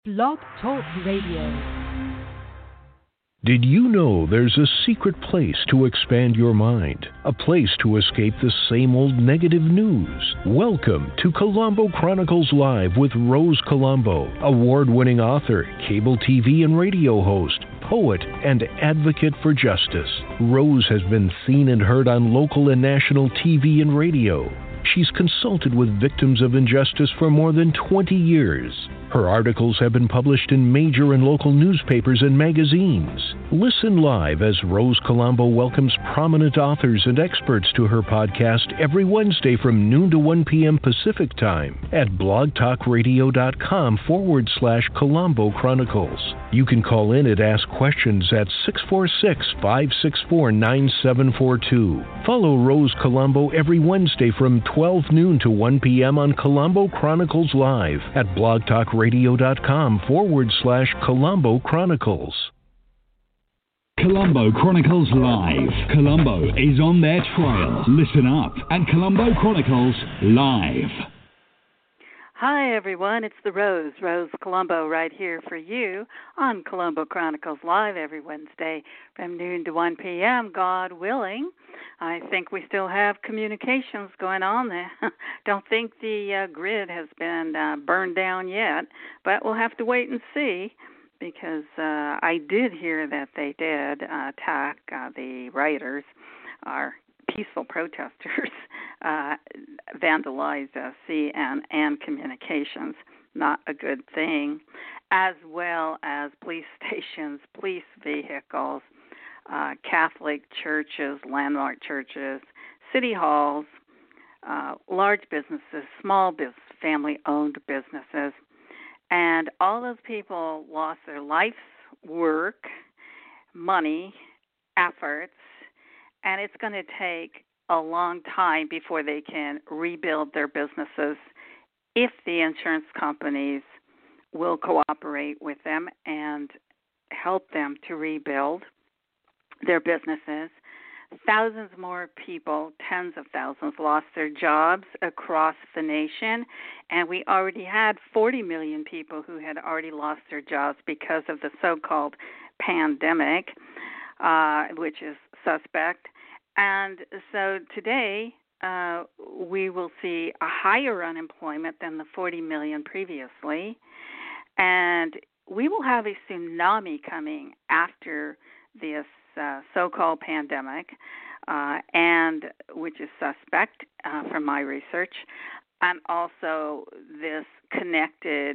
Blog Talk Radio. Did you know there's a secret place to expand your mind? A place to escape the same old negative news? Welcome to Colombo Chronicles Live with Rose Colombo, award-winning author, cable TV and radio host, poet, and advocate for justice. Rose has been seen and heard on local and national TV and radio. She's consulted with victims of injustice for more than 20 years. Her articles have been published in major and local newspapers and magazines. Listen live as Rose Colombo welcomes prominent authors and experts to her podcast every Wednesday from noon to 1 p.m. Pacific Time at blogtalkradio.com/Colombo Chronicles. You can call in and ask questions at 646-564-9742. Follow Rose Colombo every Wednesday from 12 noon to 1 p.m. on Colombo Chronicles Live at blogtalkradio.com/Colombo Chronicles. Colombo Chronicles Live. Colombo is on their trail. Listen up at Colombo Chronicles Live. Hi, everyone. It's the Rose Colombo, right here for you on Colombo Chronicles Live every Wednesday from noon to 1 p.m., God willing. I think we still have communications going on there. Don't think the grid has been burned down yet, but we'll have to wait and see, because I did hear that they did attack the writers, our peaceful protesters, vandalized CNN communications. Not a good thing, as well as police stations, police vehicles, Catholic churches, landmark churches, city halls, large businesses, small business, family-owned businesses. And all those people lost their life's work, money, efforts, and it's going to take a long time before they can rebuild their businesses if the insurance companies will cooperate with them and help them to rebuild their businesses. Thousands more people, tens of thousands, lost their jobs across the nation, and we already had 40 million people who had already lost their jobs because of the so-called pandemic, which is suspect. And so today we will see a higher unemployment than the 40 million previously, and we will have a tsunami coming after this so-called pandemic, and which is suspect from my research, and also this connected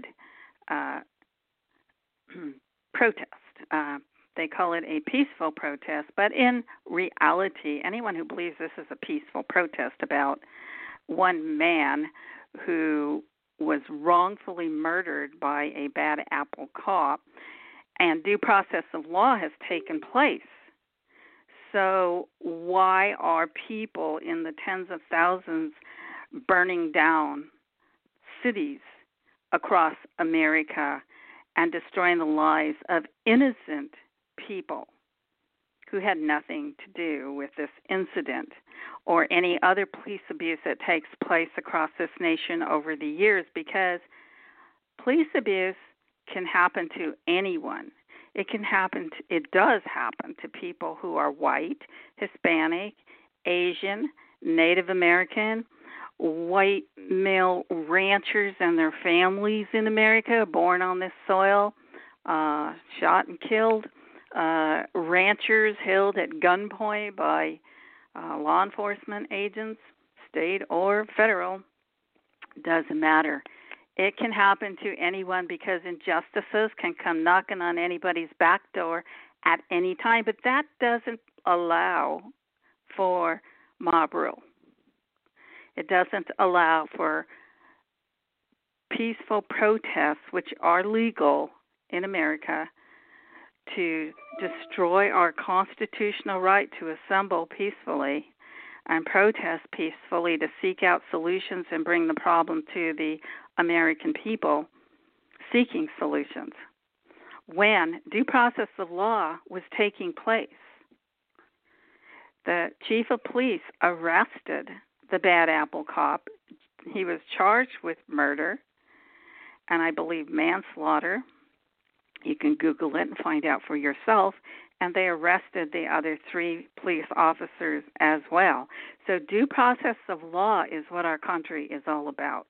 protest. They call it a peaceful protest, but in reality, anyone who believes this is a peaceful protest about one man who was wrongfully murdered by a bad apple cop, and due process of law has taken place. So why are people in the tens of thousands burning down cities across America and destroying the lives of innocent people who had nothing to do with this incident or any other police abuse that takes place across this nation over the years? Because police abuse can happen to anyone. It does happen to people who are white, Hispanic, Asian, Native American, white male ranchers and their families in America, born on this soil, shot and killed, ranchers held at gunpoint by law enforcement agents, state or federal. Doesn't matter. It can happen to anyone because injustices can come knocking on anybody's back door at any time, but that doesn't allow for mob rule. It doesn't allow for peaceful protests, which are legal in America, to destroy our constitutional right to assemble peacefully and protest peacefully, to seek out solutions and bring the problem to the American people seeking solutions. When due process of law was taking place, the chief of police arrested the bad apple cop. He was charged with murder and I believe manslaughter, You can Google it and find out for yourself. And they arrested the other 3 police officers as well. So due process of law is what our country is all about,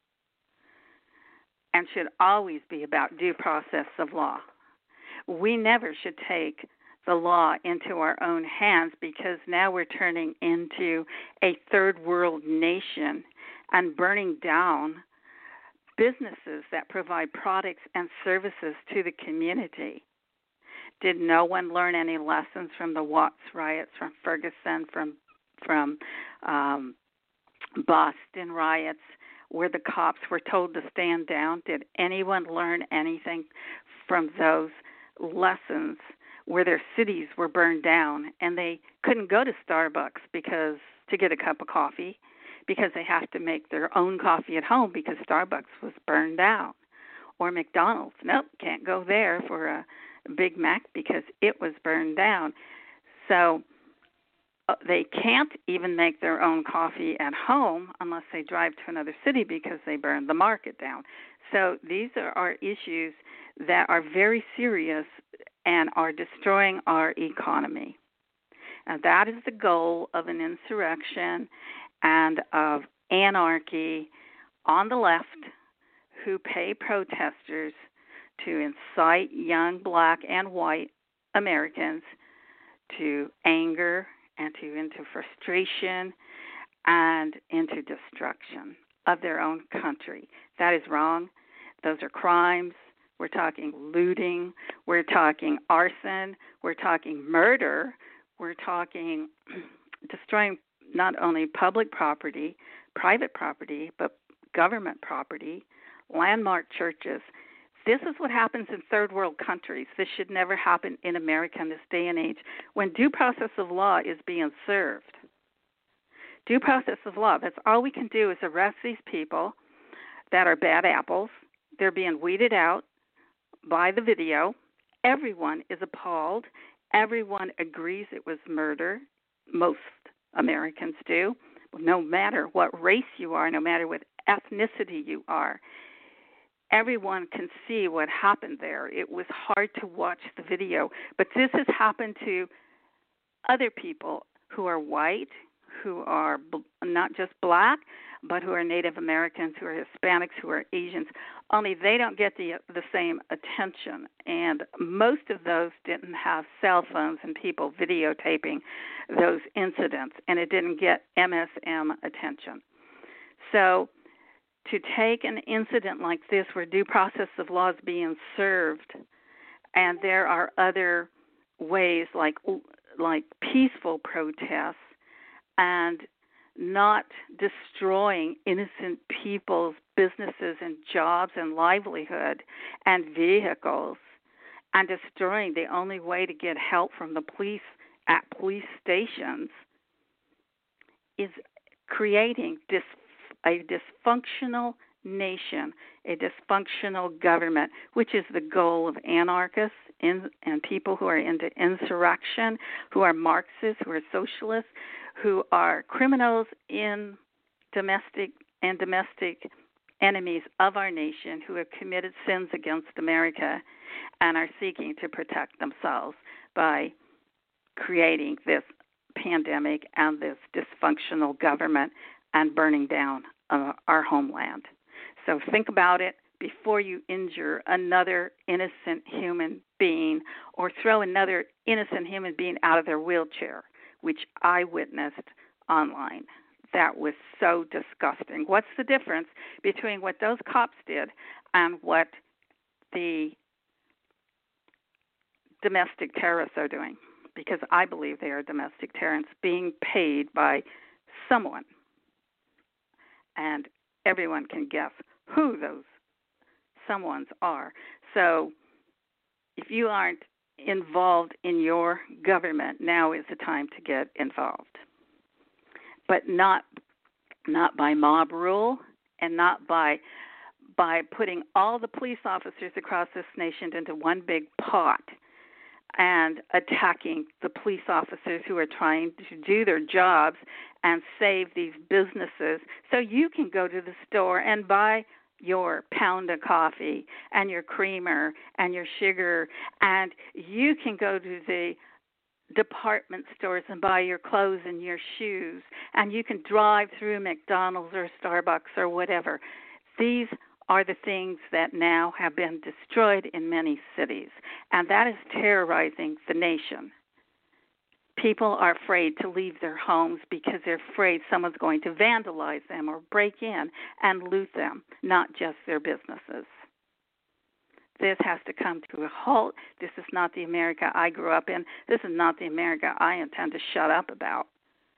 and should always be about due process of law. We never should take the law into our own hands, because now we're turning into a third world nation and burning down businesses that provide products and services to the community. Did no one learn any lessons from the Watts riots, from Ferguson, from Boston riots, where the cops were told to stand down? Did anyone learn anything from those lessons, where their cities were burned down and they couldn't go to Starbucks to get a cup of coffee, because they have to make their own coffee at home because Starbucks was burned down? Or McDonald's, nope, can't go there for a Big Mac because it was burned down. So they can't even make their own coffee at home unless they drive to another city because they burned the market down. So these are issues that are very serious and are destroying our economy. And that is the goal of an insurrection and of anarchy on the left, who pay protesters to incite young black and white Americans to anger and into frustration and into destruction of their own country. That is wrong. Those are crimes. We're talking looting. We're talking arson. We're talking murder. We're talking destroying not only public property, private property, but government property, landmark churches. This is what happens in third world countries. This should never happen in America in this day and age, when due process of law is being served. Due process of law, that's all we can do is arrest these people that are bad apples. They're being weeded out by the video. Everyone is appalled. Everyone agrees it was murder. Most Americans do, no matter what race you are, no matter what ethnicity you are. Everyone can see what happened there. It was hard to watch the video, but this has happened to other people who are white, who are not just black, but who are Native Americans, who are Hispanics, who are Asians, only they don't get the same attention. And most of those didn't have cell phones and people videotaping those incidents, and it didn't get MSM attention. So to take an incident like this, where due process of law is being served, and there are other ways like peaceful protests and not destroying innocent people's businesses and jobs and livelihood and vehicles, and destroying the only way to get help from the police at police stations, is creating a dysfunctional nation, a dysfunctional government, which is the goal of anarchists and people who are into insurrection, who are Marxists, who are socialists, who are criminals in domestic enemies of our nation, who have committed sins against America and are seeking to protect themselves by creating this pandemic and this dysfunctional government and burning down our homeland. So think about it before you injure another innocent human being or throw another innocent human being out of their wheelchair, which I witnessed online. That was so disgusting. What's the difference between what those cops did and what the domestic terrorists are doing? Because I believe they are domestic terrorists being paid by someone. And everyone can guess who those someones are. So if you aren't involved in your government, now is the time to get involved. But not by mob rule, and not by putting all the police officers across this nation into one big pot and attacking the police officers who are trying to do their jobs and save these businesses so you can go to the store and buy your pound of coffee and your creamer and your sugar, and you can go to the department stores and buy your clothes and your shoes, and you can drive through McDonald's or Starbucks or whatever. These are the things that now have been destroyed in many cities, and that is terrorizing the nation. People are afraid to leave their homes because they're afraid someone's going to vandalize them or break in and loot them, not just their businesses. This has to come to a halt. This is not the America I grew up in. This is not the America I intend to shut up about.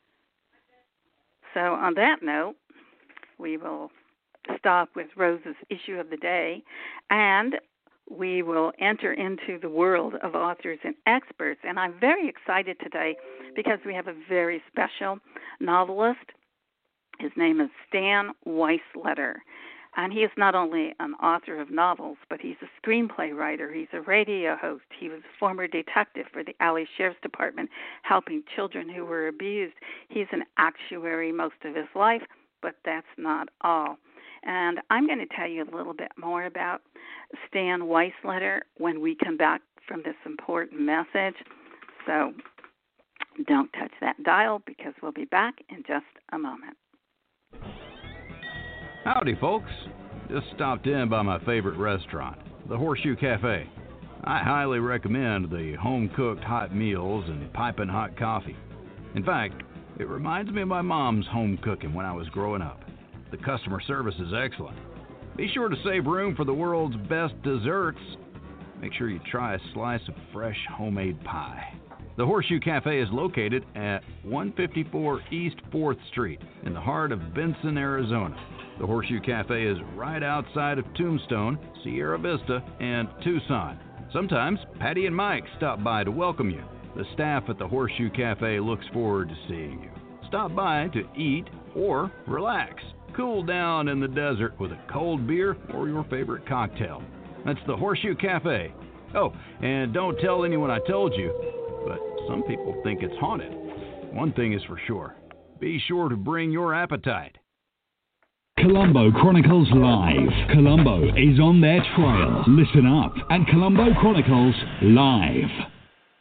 So on that note, we will stop with Rose's issue of the day, and we will enter into the world of authors and experts. And I'm very excited today because we have a very special novelist. His name is Stan Weisletter. And he is not only an author of novels, but he's a screenplay writer. He's a radio host. He was a former detective for the LA Sheriff's Department, helping children who were abused. He's an actuary most of his life, but that's not all. And I'm going to tell you a little bit more about Stan Weisletter when we come back from this important message. So don't touch that dial because we'll be back in just a moment. Howdy, folks. Just stopped in by my favorite restaurant, the Horseshoe Cafe. I highly recommend the home-cooked hot meals and piping hot coffee. In fact, it reminds me of my mom's home cooking when I was growing up. The customer service is excellent. Be sure to save room for the world's best desserts. Make sure you try a slice of fresh homemade pie. The Horseshoe Cafe is located at 154 East 4th Street in the heart of Benson, Arizona. The Horseshoe Cafe is right outside of Tombstone, Sierra Vista, and Tucson. Sometimes Patty and Mike stop by to welcome you. The staff at the Horseshoe Cafe looks forward to seeing you. Stop by to eat or relax. Cool down in the desert with a cold beer or your favorite cocktail. That's the Horseshoe Cafe. Oh, and don't tell anyone I told you, but some people think it's haunted. One thing is for sure. Be sure to bring your appetite. Colombo Chronicles Live. Colombo is on their trail. Listen up at Colombo Chronicles Live.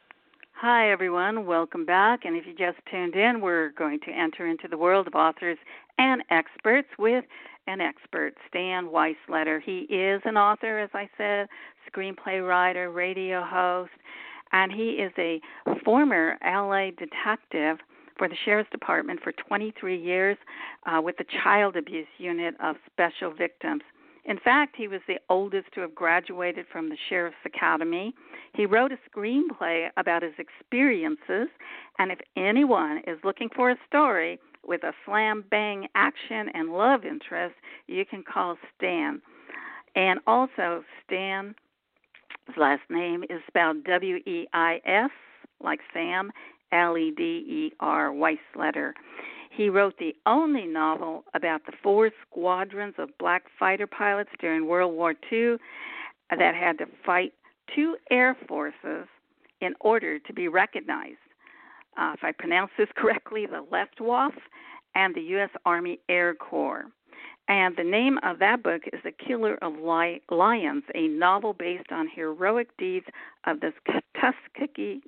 Hi, everyone. Welcome back. And if you just tuned in, we're going to enter into the world of authors and experts with an expert, Stan Weisletter. He is an author, as I said, screenplay writer, radio host, and he is a former LA detective for the Sheriff's Department for 23 years with the Child Abuse Unit of Special Victims. In fact, he was the oldest to have graduated from the Sheriff's Academy. He wrote a screenplay about his experiences, and if anyone is looking for a story with a slam-bang action and love interest, you can call Stan. And also, Stan's last name is spelled W-E-I-S, like Sam, L-E-D-E-R, Weisletter. He wrote the only novel about the 4 squadrons of black fighter pilots during World War II that had to fight 2 air forces in order to be recognized. If I pronounce this correctly, the Luftwaffe and the U.S. Army Air Corps. And the name of that book is The Killer of Lions, a novel based on heroic deeds of the Tuskegee,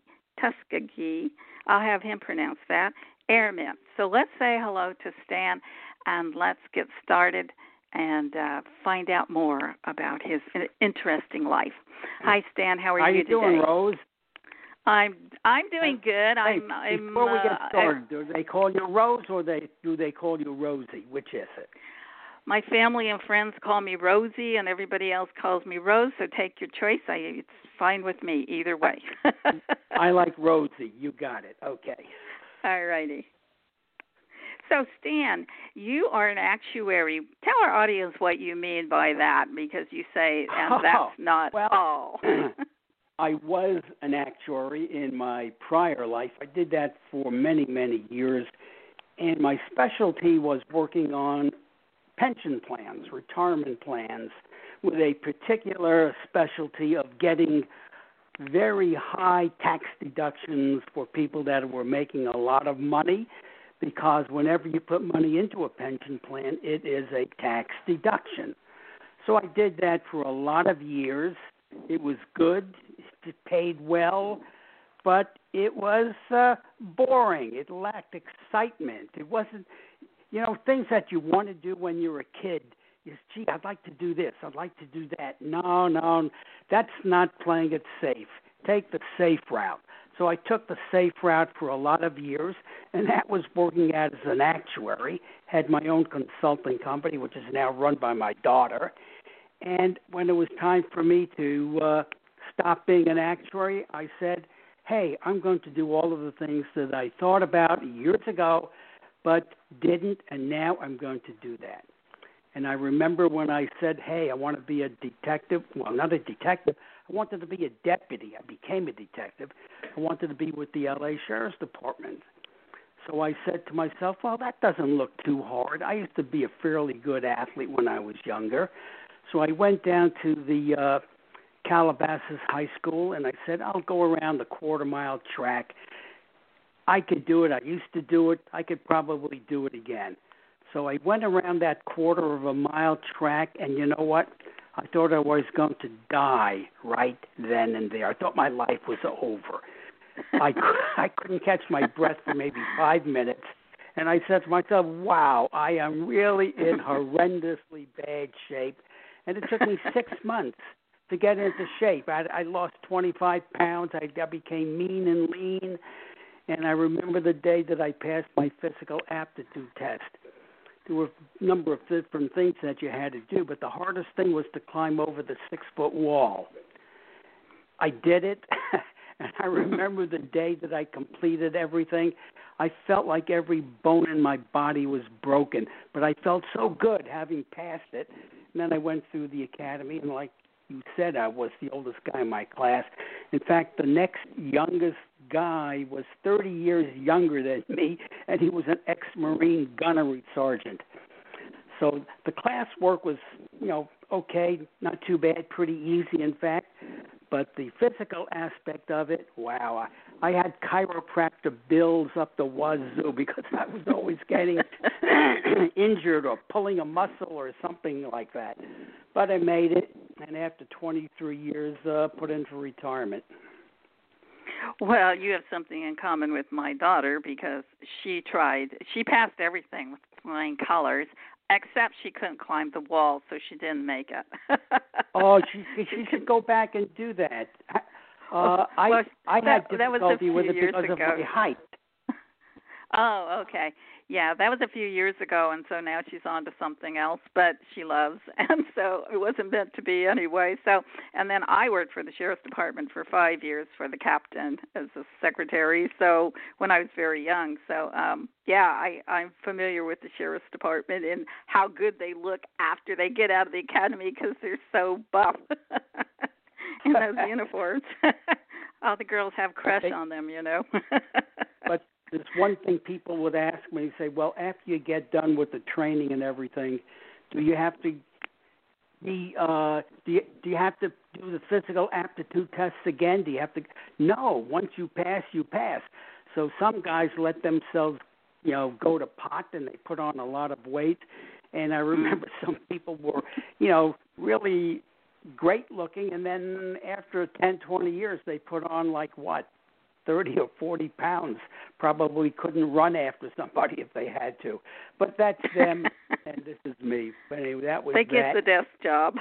I'll have him pronounce that, airmen. So let's say hello to Stan, and let's get started and find out more about his interesting life. Hi, Stan. How are you today? How you doing, Rose? I'm doing good. Hey, before we get started, do they call you Rose or do they call you Rosie? Which is it? My family and friends call me Rosie, and everybody else calls me Rose, so take your choice. It's fine with me either way. I like Rosie. You got it. Okay. All righty. So, Stan, you are an actuary. Tell our audience what you mean by that, because you say, and that's not all. I was an actuary in my prior life. I did that for many, many years, and my specialty was working on pension plans, retirement plans, with a particular specialty of getting very high tax deductions for people that were making a lot of money, because whenever you put money into a pension plan, it is a tax deduction. So I did that for a lot of years. It was good. It paid well, but it was boring. It lacked excitement. It wasn't, things that you want to do when you're a kid. Is, gee, I'd like to do this. I'd like to do that. No, that's not playing it safe. Take the safe route. So I took the safe route for a lot of years, and that was working as an actuary, had my own consulting company, which is now run by my daughter. And when it was time for me to stop being an actuary, I said, hey, I'm going to do all of the things that I thought about years ago but didn't, and now I'm going to do that. And I remember when I said, hey, I want to be a detective. Well, not a detective. I wanted to be a deputy. I became a detective. I wanted to be with the L.A. Sheriff's Department. So I said to myself, well, that doesn't look too hard. I used to be a fairly good athlete when I was younger. So I went down to the Calabasas High School, and I said, I'll go around the quarter-mile track. I could do it. I used to do it. I could probably do it again. So I went around that quarter-of-a-mile track, and you know what? I thought I was going to die right then and there. I thought my life was over. I couldn't catch my breath for maybe 5 minutes, and I said to myself, wow, I am really in horrendously bad shape. And it took me 6 months to get into shape. I lost 25 pounds. I became mean and lean, and I remember the day that I passed my physical aptitude test. There were a number of different things that you had to do, but the hardest thing was to climb over the 6-foot wall. I did it, and I remember the day that I completed everything. I felt like every bone in my body was broken, but I felt so good having passed it. And then I went through the academy, and like you said, I was the oldest guy in my class. In fact, the next youngest guy was 30 years younger than me, and he was an ex-Marine gunnery sergeant. So the class work was, okay, not too bad, pretty easy, in fact. But the physical aspect of it, wow, I had chiropractor bills up the wazoo because I was always getting injured or pulling a muscle or something like that. But I made it, and after 23 years, put in for retirement. Well, you have something in common with my daughter because she passed everything with flying colors, except she couldn't climb the wall, so she didn't make it. Oh, she should go back and do that. I had difficulty with it because of my height. Oh, okay. Yeah, that was a few years ago, and so now she's on to something else, but she loves, and so it wasn't meant to be anyway. So, and then I worked for the Sheriff's Department for 5 years for the captain as a secretary, so when I was very young. So, I'm familiar with the Sheriff's Department and how good they look after they get out of the academy because they're so buff in those uniforms. All the girls have crush on them, But there's one thing people would ask me, say, well, after you get done with the training and everything, do you have to do you have to do the physical aptitude tests again? Do you have to? No, once you pass, you pass. So some guys let themselves, go to pot and they put on a lot of weight. And I remember some people were, really great looking, and then after 10, 20 years, they put on 30 or 40 pounds, probably couldn't run after somebody if they had to. But that's them, and this is me. But anyway, that was they get the desk job.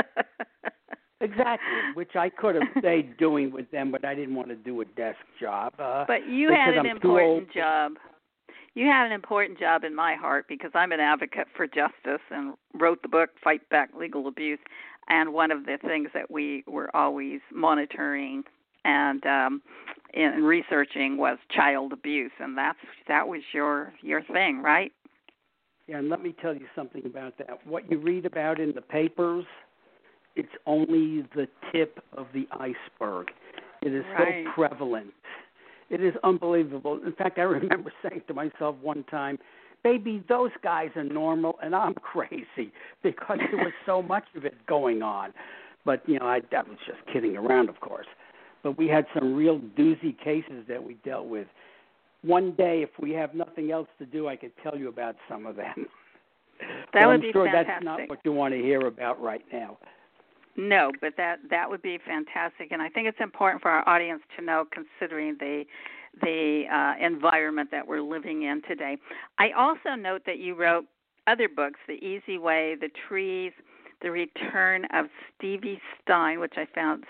Exactly, which I could have stayed doing with them, but I didn't want to do a desk job. But you had an important job. You had an important job in my heart because I'm an advocate for justice and wrote the book, Fight Back Legal Abuse. And one of the things that we were always monitoring and in researching was child abuse, and that was your thing, right? Yeah, and let me tell you something about that. What you read about in the papers, it's only the tip of the iceberg. It is so prevalent. It is unbelievable. In fact, I remember saying to myself one time, baby, those guys are normal, and I'm crazy because there was so much of it going on. But, I was just kidding around, of course. But we had some real doozy cases that we dealt with. One day, if we have nothing else to do, I could tell you about some of them. That would I'm be sure fantastic. That's not what you want to hear about right now. No, but that would be fantastic, and I think it's important for our audience to know, considering the environment that we're living in today. I also note that you wrote other books: The Easy Way, The Trees, The Return of Stewie Stein, which I found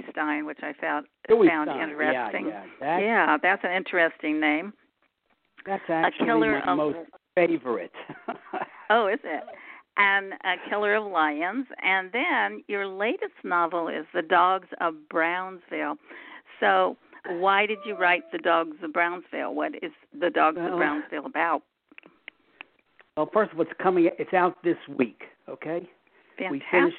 interesting. Yeah, that's an interesting name. That's actually my most favorite. Oh, is it? And A Killer of Lions. And then your latest novel is The Dogs of Brownsville. So why did you write The Dogs of Brownsville? What is The Dogs of Brownsville about? Well, first, it's out this week, okay? Fantastic. We finished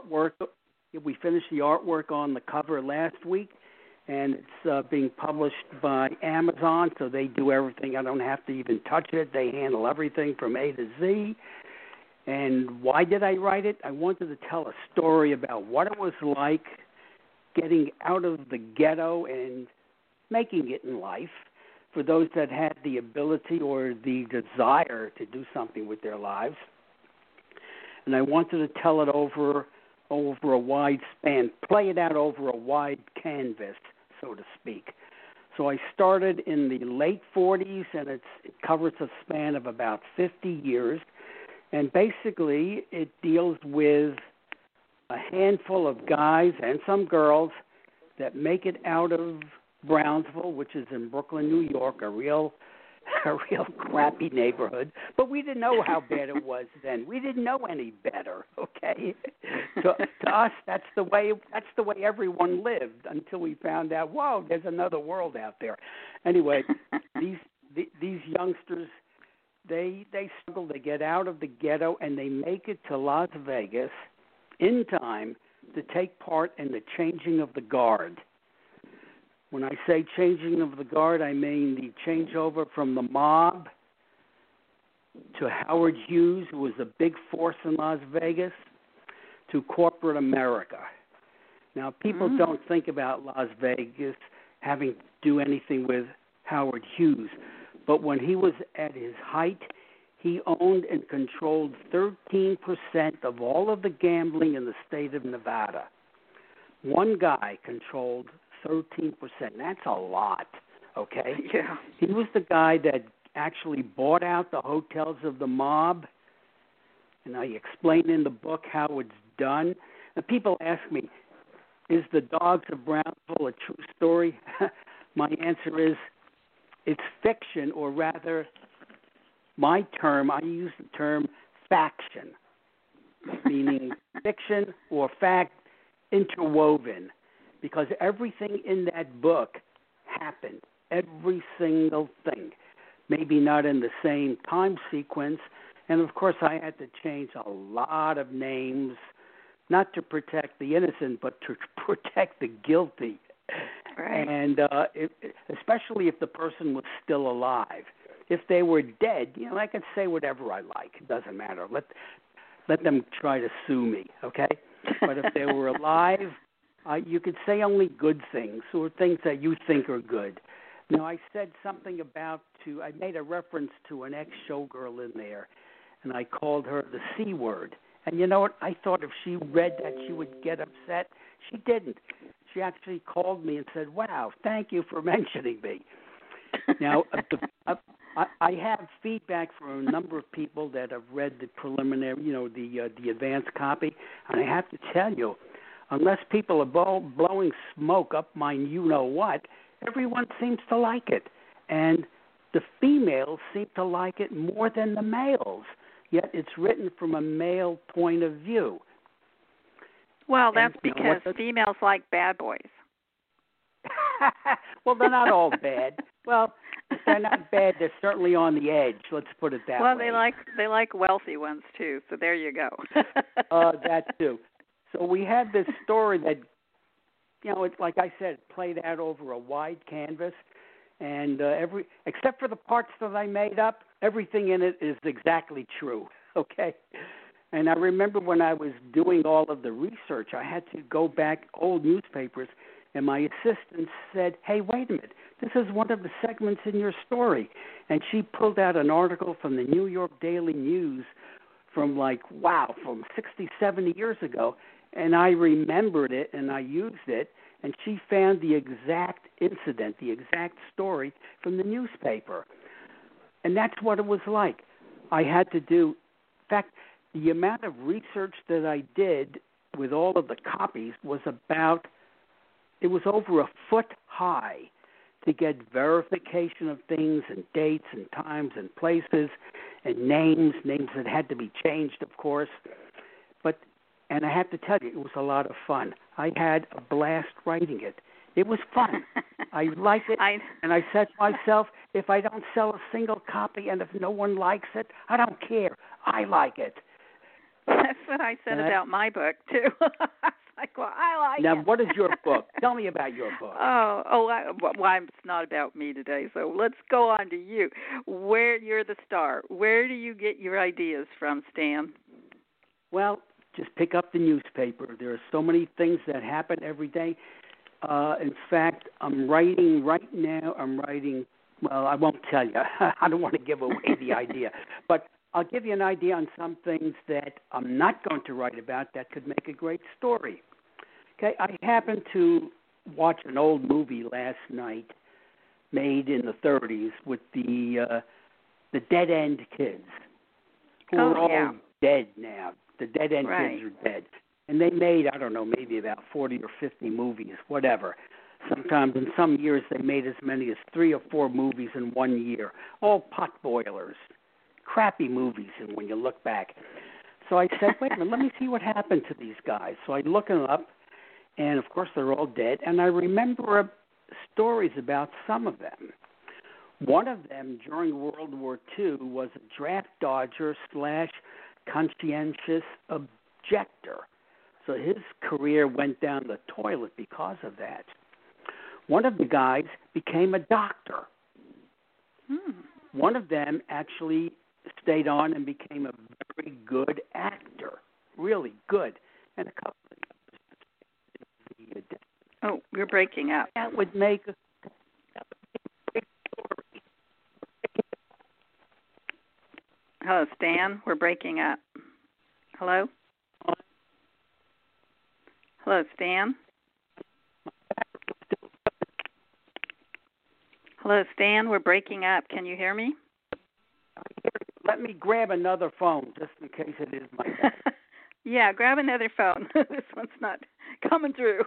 the artwork on the cover last week, and it's being published by Amazon, so they do everything. I don't have to even touch it. They handle everything from A to Z. And why did I write it? I wanted to tell a story about what it was like getting out of the ghetto and making it in life for those that had the ability or the desire to do something with their lives. And I wanted to tell it over a wide span, play it out over a wide canvas, so to speak. So I started in the late 40s, and it covers a span of about 50 years. And basically, it deals with a handful of guys and some girls that make it out of Brownsville, which is in Brooklyn, New York, a real crappy neighborhood. But we didn't know how bad it was then. We didn't know any better. Okay, to us, that's the way everyone lived until we found out. Whoa, there's another world out there. Anyway, these youngsters. They struggle to get out of the ghetto, and they make it to Las Vegas in time to take part in the changing of the guard. When I say changing of the guard, I mean the changeover from the mob to Howard Hughes, who was a big force in Las Vegas, to corporate America. Now, people don't think about Las Vegas having to do anything with Howard Hughes. But when he was at his height, he owned and controlled 13% of all of the gambling in the state of Nevada. One guy controlled 13%. That's a lot, okay? Yeah. He was the guy that actually bought out the hotels of the mob, and I explain in the book how it's done. And people ask me, is The Dogs of Brownsville a true story? My answer is, it's fiction, or rather, I use the term faction, meaning fiction or fact interwoven, because everything in that book happened, every single thing, maybe not in the same time sequence, and of course I had to change a lot of names, not to protect the innocent, but to protect the guilty. Right. And especially if the person was still alive. If they were dead, I could say whatever I like. It doesn't matter. Let them try to sue me, okay? But if they were alive, you could say only good things, or things that you think are good. Now, I said something I made a reference to an ex-showgirl in there, and I called her the C word. And you know what? I thought if she read that, she would get upset. She didn't. She actually called me and said, "Wow, thank you for mentioning me." Now, I have feedback from a number of people that have read the preliminary, the advanced copy, and I have to tell you, unless people are blowing smoke up my you-know-what, everyone seems to like it. And the females seem to like it more than the males, yet it's written from a male point of view. Well, that's because females like bad boys. Well, they're not all bad. Well, if they're not bad, they're certainly on the edge. Let's put it that way. Well, they like wealthy ones too. So there you go. That too. So we had this story that, it's like I said, played out over a wide canvas, and except for the parts that I made up, everything in it is exactly true. Okay. And I remember when I was doing all of the research, I had to go back old newspapers, and my assistant said, "Hey, wait a minute, this is one of the segments in your story." And she pulled out an article from the New York Daily News from from 60, 70 years ago. And I remembered it, and I used it, and she found the exact incident, the exact story from the newspaper. And that's what it was like. I had to do, in fact, the amount of research that I did with all of the copies was over a foot high to get verification of things and dates and times and places and names that had to be changed, of course. And I have to tell you, it was a lot of fun. I had a blast writing it. It was fun. I liked it, and I said to myself, if I don't sell a single copy and if no one likes it, I don't care. I like it. That's what I said about my book, too. I like it. Now, what is your book? Tell me about your book. It's not about me today, so let's go on to you. Where you're the star. Where do you get your ideas from, Stan? Well, just pick up the newspaper. There are so many things that happen every day. In fact, I'm writing right now. Well, I won't tell you. I don't want to give away the idea. But I'll give you an idea on some things that I'm not going to write about that could make a great story. Okay, I happened to watch an old movie last night made in the 30s with the Dead End Kids, who are all dead now. The Dead End Kids are dead. And they made, I don't know, maybe about 40 or 50 movies, whatever. Sometimes in some years they made as many as 3 or 4 movies in 1 year, all pot boilers, crappy movies, and when you look back. So I said, wait a minute, let me see what happened to these guys. So I look them up, and of course they're all dead, and I remember stories about some of them. One of them during World War II was a draft dodger / conscientious objector. So his career went down the toilet because of that. One of the guys became a doctor. One of them actually stayed on and became a very good actor, really good. And a couple of others. Oh, you're breaking up. That would make a great story. Hello, Stan. We're breaking up. Hello? Hello, Stan? Hello, Stan. We're breaking up. Can you hear me? Let me grab another phone just in case it is my phone. Yeah, grab another phone. This one's not coming through.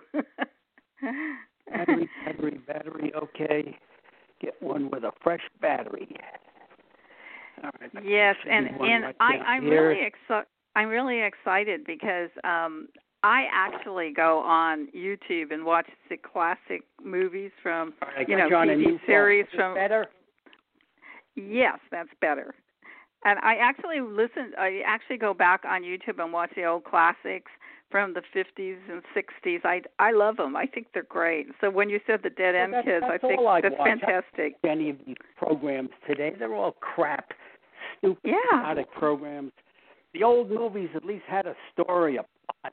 Battery, okay. Get one with a fresh battery. All right, yes, and I'm really excited because I actually go on YouTube and watch the classic movies from TV series from. Better? Yes, that's better. And I actually go back on YouTube and watch the old classics from the 50s and 60s. I love them. I think they're great. So when you said the Dead End Kids, I think that's fantastic. Any of these programs today, they're all crap, stupid, idiotic programs. The old movies at least had a story, a plot.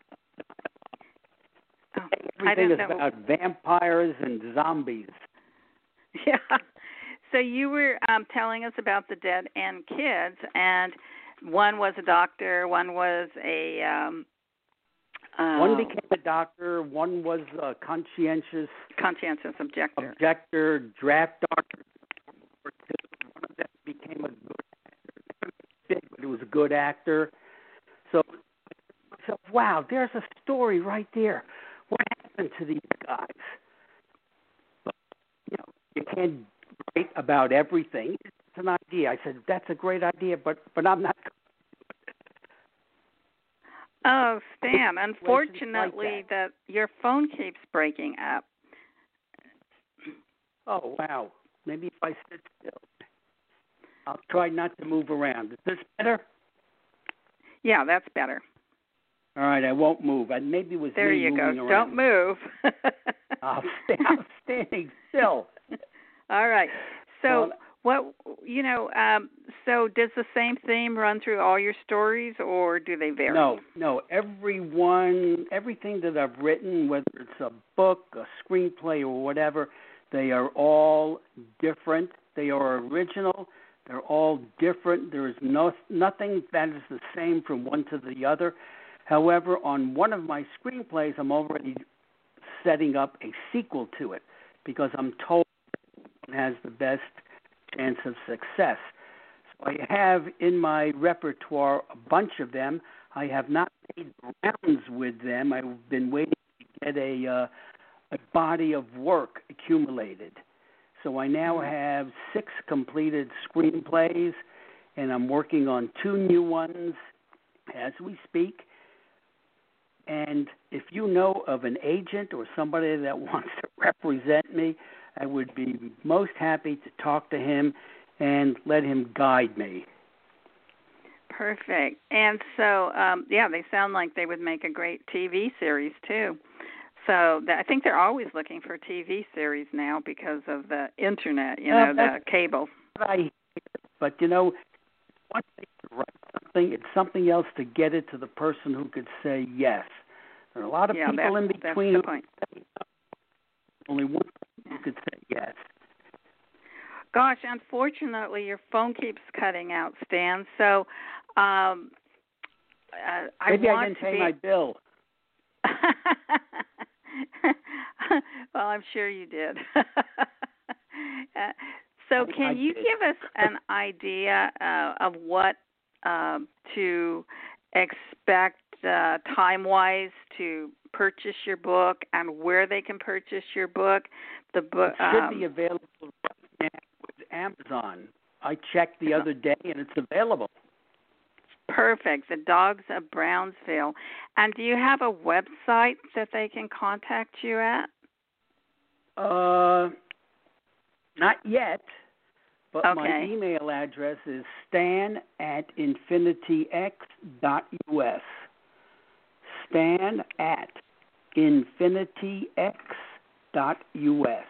Everything is about vampires and zombies. Yeah. So you were telling us about the Dead End Kids, and one was a doctor, one was a... one became a doctor, one was a conscientious objector, draft doctor. One of them became a good actor. But he was a good actor. So, wow, there's a story right there. What happened to these guys? But, you can't write about everything. It's an idea. I said, that's a great idea, but I'm not. Oh, Stan, unfortunately, that your phone keeps breaking up. Oh, wow. Maybe if I sit still. I'll try not to move around. Is this better? Yeah, that's better. All right, I won't move. Maybe it was there me you moving go. around. Don't move. I'm standing still. All right. So so does the same theme run through all your stories, or do they vary? No. Everything that I've written, whether it's a book, a screenplay, or whatever, they are all different. They are original. They're all different. There is nothing that is the same from one to the other. However, on one of my screenplays, I'm already setting up a sequel to it because I'm told it has the best chance of success. So I have in my repertoire a bunch of them. I have not made rounds with them. I've been waiting to get a body of work accumulated. So I now have 6 completed screenplays, and I'm working on 2 new ones as we speak. And if you know of an agent or somebody that wants to represent me, I would be most happy to talk to him and let him guide me. Perfect. And so, they sound like they would make a great TV series, too. So I think they're always looking for TV series now because of the Internet, the cable. But, once they write something, it's something else to get it to the person who could say yes. There are a lot of people in between who only one person who could say yes. Gosh, unfortunately, your phone keeps cutting out, Stan. So maybe I didn't pay my bill. Well, I'm sure you did. So can you give us an idea of what to expect time-wise to purchase your book and where they can purchase your book? The book should be available right now with Amazon. I checked the other day, and it's available. Perfect. The Dogs of Brownsville. And do you have a website that they can contact you at? Not yet, but okay. My email address is stan@infinityx.us. stan@infinityx.us.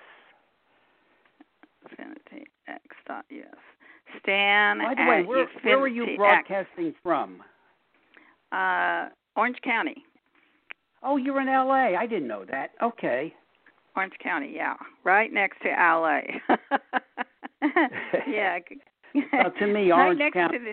infinityx.us. Stan. By the way, where are you broadcasting from? Orange County. Oh, you're in L.A. I didn't know that. Okay. Orange County, yeah, right next to L.A. Yeah. Well, to me, right Orange next County. To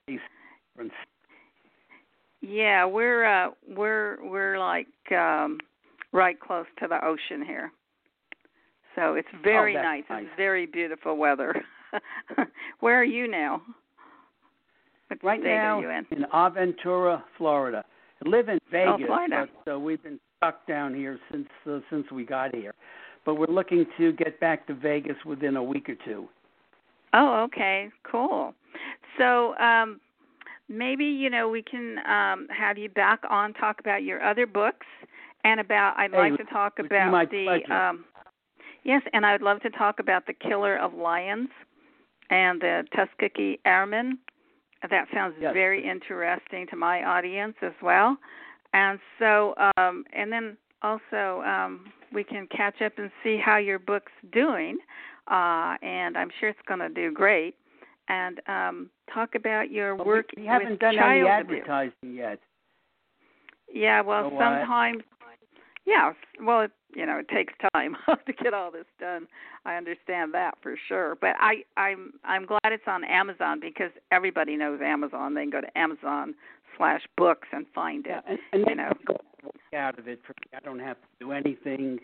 yeah, we're like right close to the ocean here, so it's very nice. It's very beautiful weather. Where are you now? What right state now, are you in? Aventura, Florida. I live in Vegas, Florida. but we've been stuck down here since we got here. But we're looking to get back to Vegas within a week or 2. Oh, okay, cool. So maybe we can have you back on, talk about your other books, and about I'd like to talk about the yes, and I would love to talk about The Killer of Lions and the Tuskegee Airmen. That sounds very interesting to my audience as well. And so, and then also we can catch up and see how your book's doing. And I'm sure it's going to do great. And talk about your work with child abuse. We haven't done any advertising yet. Yeah, well, sometimes, yeah, well, it takes time to get all this done. I understand that for sure. But I'm glad it's on Amazon because everybody knows Amazon. They can go to Amazon/books and find it. Yeah, and they go out of it for me. I don't have to do anything.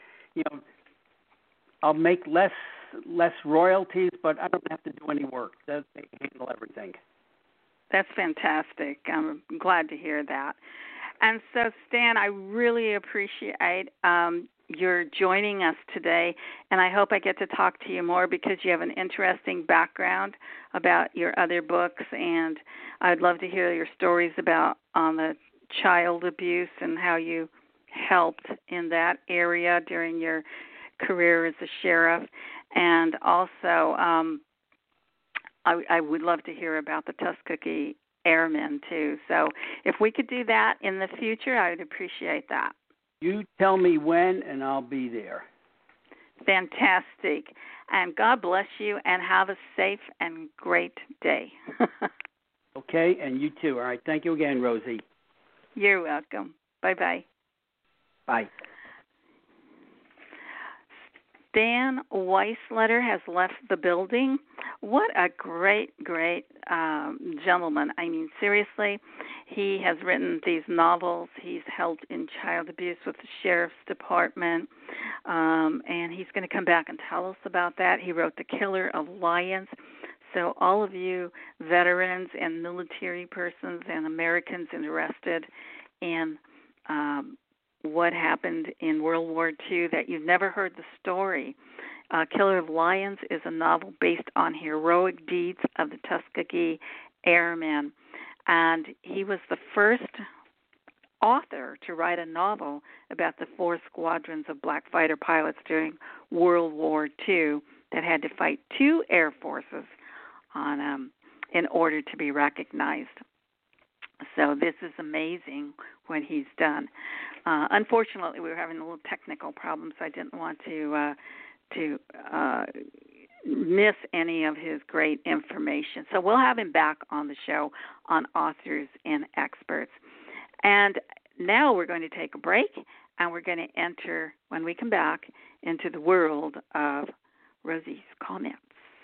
I'll make less royalties, but I don't have to do any work. They handle everything. That's fantastic. I'm glad to hear that. And so, Stan, I really appreciate your joining us today, and I hope I get to talk to you more because you have an interesting background about your other books, and I'd love to hear your stories about the child abuse and how you helped in that area during your career as a sheriff. And also, I would love to hear about the Tuskegee Airmen, too. So if we could do that in the future, I would appreciate that. You tell me when, and I'll be there. Fantastic. And God bless you, and have a safe and great day. Okay, and you too. All right, thank you again, Rosie. You're welcome. Bye-bye. Bye. Stan Weisletter has left the building. What a great gentleman. I mean, seriously, he has written these novels. He's held in child abuse with the sheriff's department, and he's going to come back and tell us about that. He wrote The Killer of Lions. So all of you veterans and military persons and Americans interested in what happened in World War II that you've never heard the story, Killer of Lions is a novel based on heroic deeds of the Tuskegee Airmen. And he was the first author to write a novel about the 4 squadrons of black fighter pilots during World War II that had to fight 2 air forces in order to be recognized. So this is amazing what he's done. Unfortunately, we were having a little technical problem, so I didn't want to miss any of his great information. So we'll have him back on the show on Authors and Experts. And now we're going to take a break, and we're going to enter, when we come back, into the world of Rosie's comments.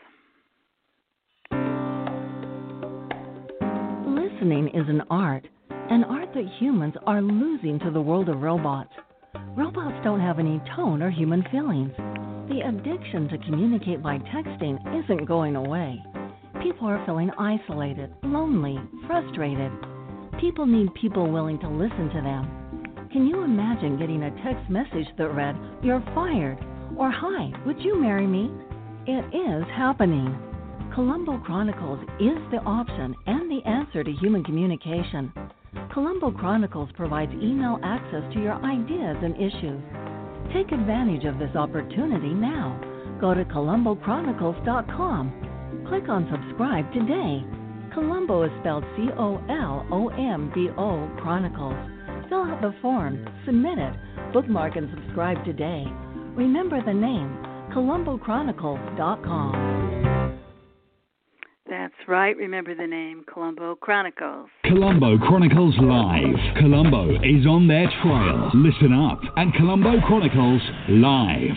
Listening is an art that humans are losing to the world of robots. Robots don't have any tone or human feelings. The addiction to communicate by texting isn't going away. People are feeling isolated, lonely, frustrated. People need people willing to listen to them. Can you imagine getting a text message that read, "You're fired," or "Hi, would you marry me?" It is happening. Colombo Chronicles is the option and the answer to human communication. Colombo Chronicles provides email access to your ideas and issues. Take advantage of this opportunity now. Go to colombochronicles.com. Click on subscribe today. Colombo is spelled Colombo Chronicles. Fill out the form, submit it, bookmark and subscribe today. Remember the name, colombochronicles.com. That's right. Remember the name, Colombo Chronicles. Colombo Chronicles Live. Colombo is on their trail. Listen up at Colombo Chronicles Live.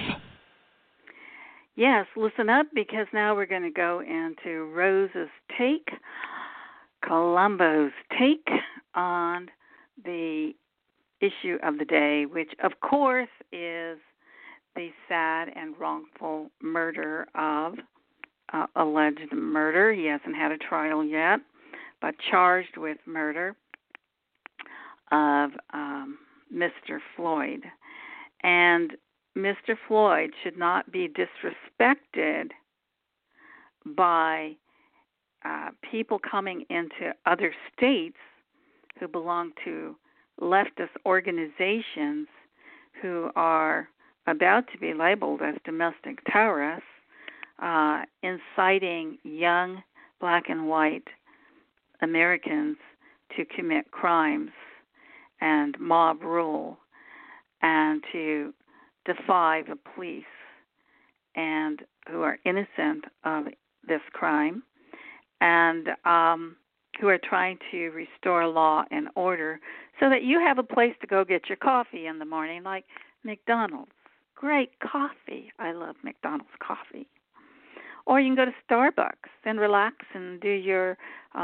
Yes, listen up, because now we're going to go into Rose's take, Colombo's take on the issue of the day, which, of course, is the sad and wrongful murder of alleged murder. He hasn't had a trial yet, but charged with murder of Mr. Floyd. And Mr. Floyd should not be disrespected by people coming into other states who belong to leftist organizations who are about to be labeled as domestic terrorists, inciting young black and white Americans to commit crimes and mob rule and to defy the police, and who are innocent of this crime, and who are trying to restore law and order so that you have a place to go get your coffee in the morning, like McDonald's. Great coffee. I love McDonald's coffee. Or you can go to Starbucks and relax and do your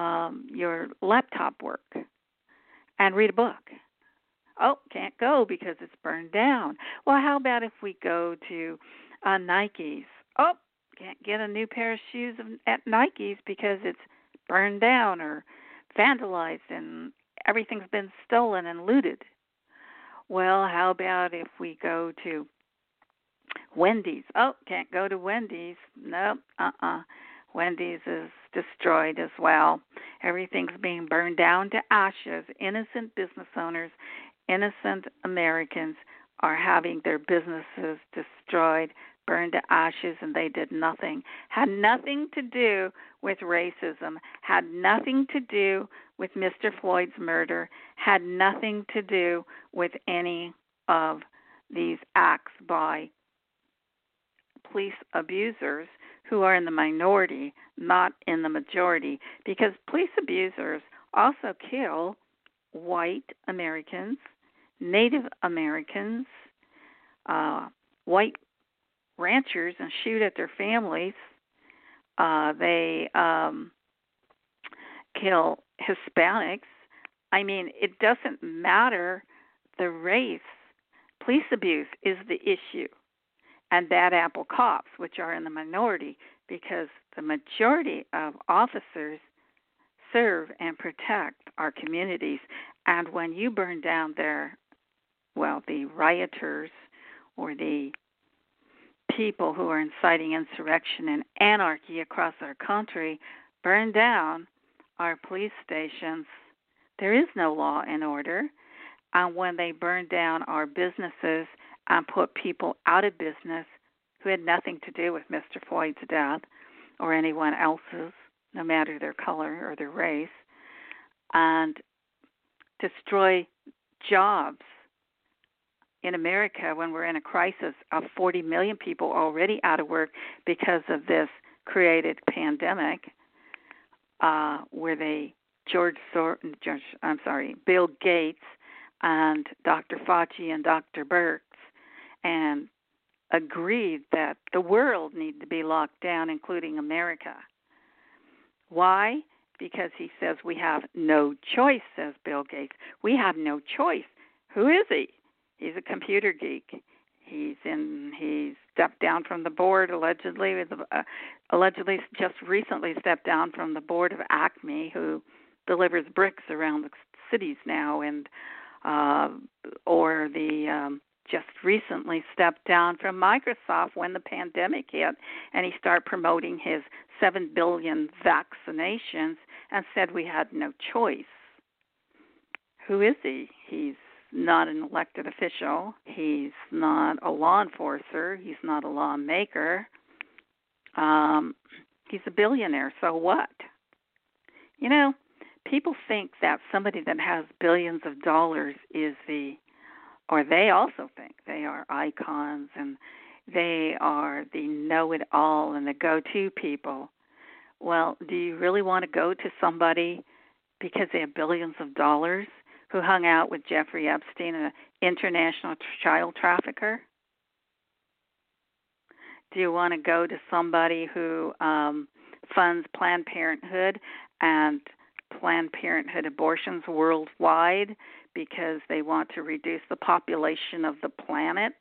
laptop work and read a book. Oh, can't go because it's burned down. Well, how about if we go to Nike's? Oh, can't get a new pair of shoes at Nike's because it's burned down or vandalized and everything's been stolen and looted. Well, how about if we go to Wendy's? Oh, can't go to Wendy's. Nope, Wendy's is destroyed as well. Everything's being burned down to ashes. Innocent business owners, innocent Americans are having their businesses destroyed, burned to ashes, and they did nothing. Had nothing to do with racism, had nothing to do with Mr. Floyd's murder, had nothing to do with any of these acts by police abusers who are in the minority, not in the majority, because police abusers also kill white Americans, Native Americans, white ranchers, and shoot at their families, They kill Hispanics. I mean, it doesn't matter the race. Police abuse is the issue. And bad apple cops, which are in the minority, because the majority of officers serve and protect our communities. And when you burn down the rioters or the people who are inciting insurrection and anarchy across our country, burn down our police stations, there is no law and order. And when they burn down our businesses and put people out of business who had nothing to do with Mr. Floyd's death or anyone else's, no matter their color or their race, and destroy jobs in America when we're in a crisis of 40 million people already out of work because of this created pandemic, where Bill Gates and Dr. Fauci and Dr. Birx and agreed that the world needed to be locked down, including America. Why? Because he says we have no choice, says Bill Gates. We have no choice. Who is he? He's a computer geek. He stepped down from the board, allegedly just recently stepped down from the board of Acme, who delivers bricks around the cities now, and just recently stepped down from Microsoft when the pandemic hit, and he started promoting his 7 billion vaccinations and said we had no choice. Who is he? He's not an elected official. He's not a law enforcer. He's not a lawmaker. He's a billionaire. So what? You know, people think that somebody that has billions of dollars or they also think they are icons and they are the know-it-all and the go-to people. Well, do you really want to go to somebody because they have billions of dollars who hung out with Jeffrey Epstein, an international child trafficker? Do you want to go to somebody who funds Planned Parenthood and Planned Parenthood abortions worldwide because they want to reduce the population of the planet?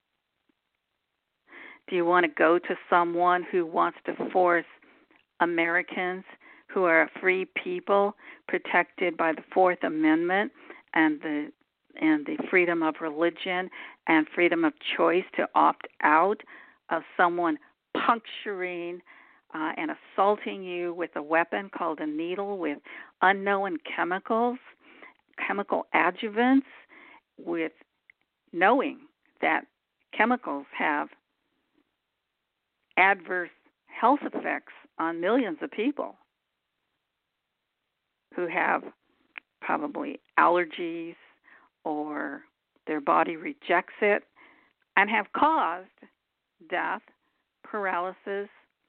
Do you want to go to someone who wants to force Americans who are a free people protected by the Fourth Amendment and the freedom of religion and freedom of choice to opt out of someone puncturing and assaulting you with a weapon called a needle with unknown chemical adjuvants, with knowing that chemicals have adverse health effects on millions of people who have probably allergies or their body rejects it, and have caused death, paralysis,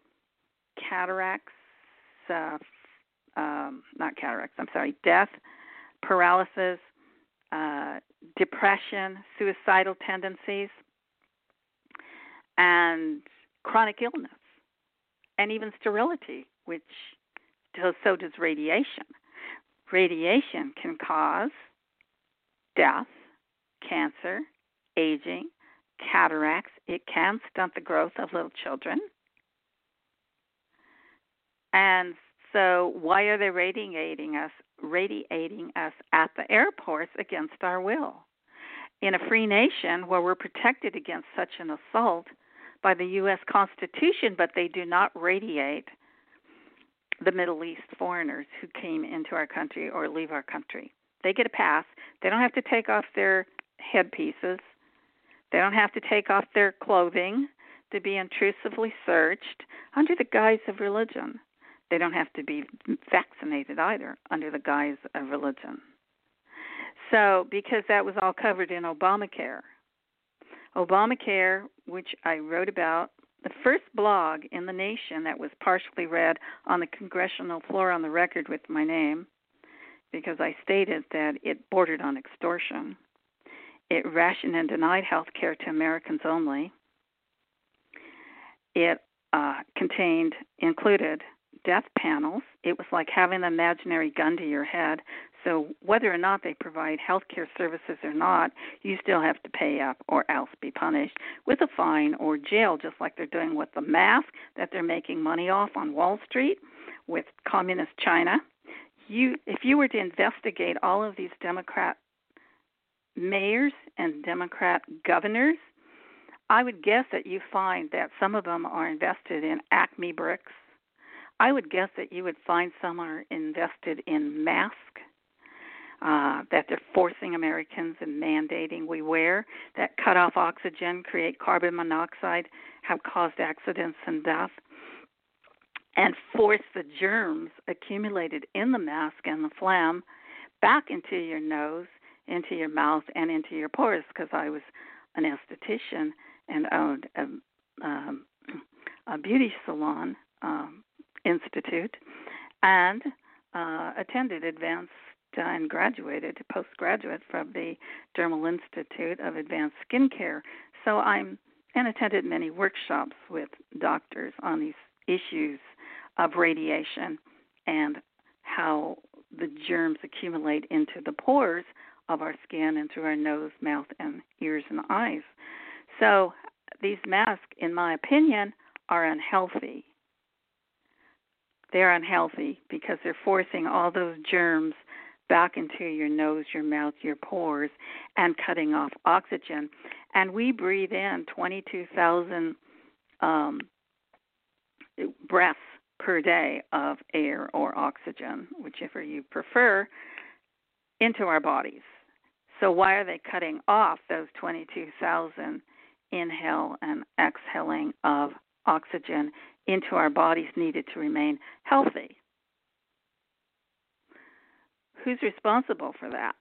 death, paralysis, depression, suicidal tendencies, and chronic illness, and even sterility, which so does radiation. Radiation can cause death, cancer, aging, cataracts. It can stunt the growth of little children. And so why are they radiating us at the airports against our will? In a free nation where we're protected against such an assault by the U.S. Constitution, but they do not radiate the Middle East foreigners who came into our country or leave our country. They get a pass. They don't have to take off their headpieces. They don't have to take off their clothing to be intrusively searched under the guise of religion. They don't have to be vaccinated either under the guise of religion. So, because that was all covered in Obamacare. Obamacare, which I wrote about, the first blog in the nation that was partially read on the congressional floor on the record with my name, because I stated that it bordered on extortion. It rationed and denied health care to Americans only. It included death panels. It was like having an imaginary gun to your head. So whether or not they provide health care services or not, you still have to pay up or else be punished with a fine or jail, just like they're doing with the mask that they're making money off on Wall Street with communist China. If you were to investigate all of these Democrat mayors and Democrat governors, I would guess that you find that some of them are invested in Acme bricks. I would guess that you would find some are invested in masks, that they're forcing Americans and mandating we wear, that cut off oxygen, create carbon monoxide, have caused accidents and death, and force the germs accumulated in the mask and the phlegm back into your nose, into your mouth, and into your pores, because I was an esthetician and owned a beauty salon institute and attended advanced and graduated, postgraduate from the Dermal Institute of Advanced Skincare. So and attended many workshops with doctors on these issues of radiation and how the germs accumulate into the pores of our skin and through our nose, mouth, and ears and eyes. So these masks, in my opinion, are unhealthy. They're unhealthy because they're forcing all those germs back into your nose, your mouth, your pores, and cutting off oxygen. And we breathe in 22,000 breaths per day of air or oxygen, whichever you prefer, into our bodies. So why are they cutting off those 22,000 inhale and exhaling of oxygen into our bodies needed to remain healthy? Who's responsible for that?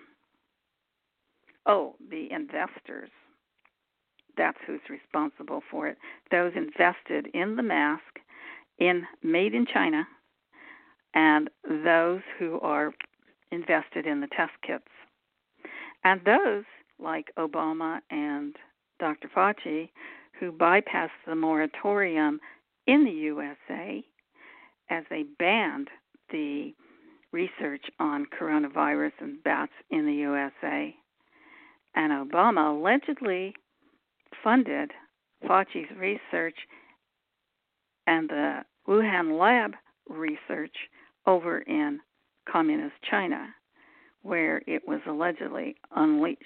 Oh, the investors. That's who's responsible for it. Those invested in the mask, made in China, and those who are invested in the test kits. And those, like Obama and Dr. Fauci, who bypassed the moratorium in the USA as they banned the research on coronavirus and bats in the USA. And Obama allegedly funded Fauci's research and the Wuhan lab research over in communist China, where it was allegedly unleashed.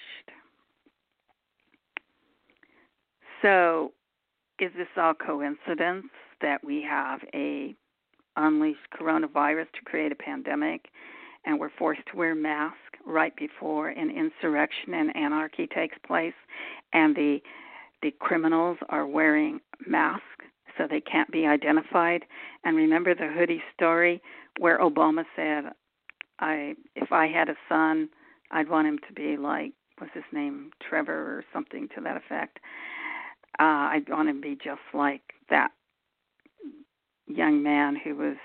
So is this all coincidence that we have a unleashed coronavirus to create a pandemic, and we're forced to wear masks right before an insurrection and anarchy takes place, and the criminals are wearing masks so they can't be identified? And remember the hoodie story where Obama said, if I had a son, I'd want him to be like, what's his name, Trevor or something to that effect. I'd want him to be just like that young man who was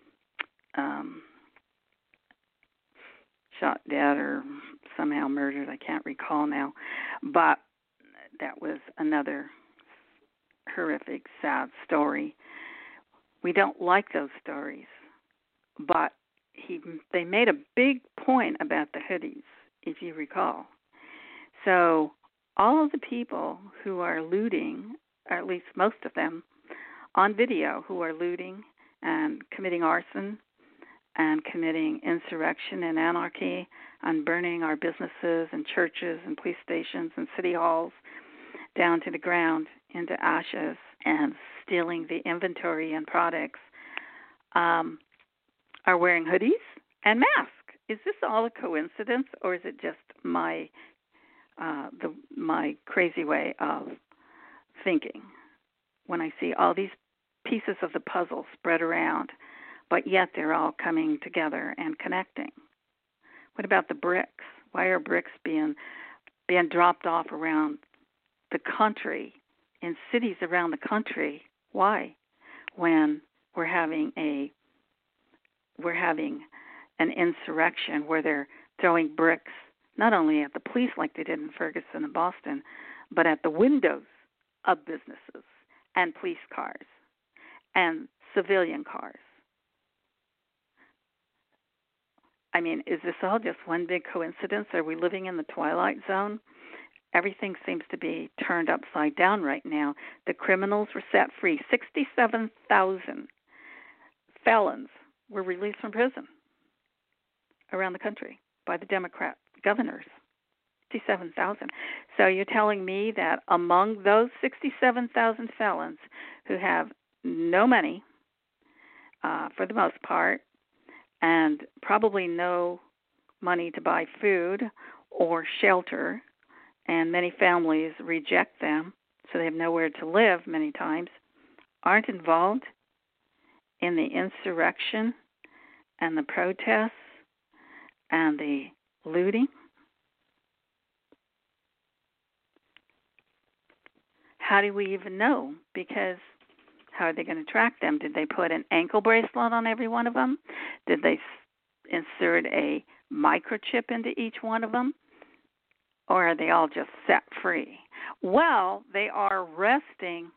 shot dead or somehow murdered. I can't recall now. But that was another horrific, sad story. We don't like those stories. But they made a big point about the hoodies, if you recall. So all of the people who are looting, or at least most of them, on video, who are looting and committing arson and committing insurrection and anarchy and burning our businesses and churches and police stations and city halls down to the ground into ashes and stealing the inventory and products, are wearing hoodies and masks. Is this all a coincidence, or is it just my crazy way of thinking when I see all these pieces of the puzzle spread around, but yet they're all coming together and connecting? What about the bricks? Why are bricks being dropped off around the country, in cities around the country? Why? When we're having an insurrection where they're throwing bricks not only at the police like they did in Ferguson and Boston, but at the windows of businesses and police cars and civilian cars I mean, is this all just one big coincidence? Are we living in the twilight zone? Everything seems to be turned upside down right now. The criminals were set free. 67,000 felons were released from prison around the country by the Democrat governors. 67,000. So you're telling me that among those 67,000 felons who have no money, for the most part, and probably no money to buy food or shelter, and many families reject them, so they have nowhere to live many times, aren't involved in the insurrection and the protests and the looting? How do we even know? Because how are they going to track them? Did they put an ankle bracelet on every one of them? Did they insert a microchip into each one of them? Or are they all just set free? Well, they are arresting